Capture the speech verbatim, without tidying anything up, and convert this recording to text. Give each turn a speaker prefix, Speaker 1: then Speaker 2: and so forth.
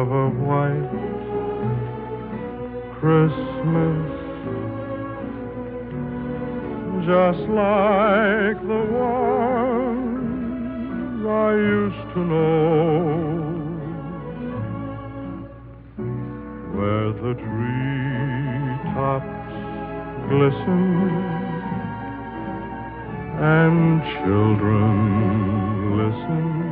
Speaker 1: of a white Christmas, just like the ones I used to know, where the treetops glisten and children listen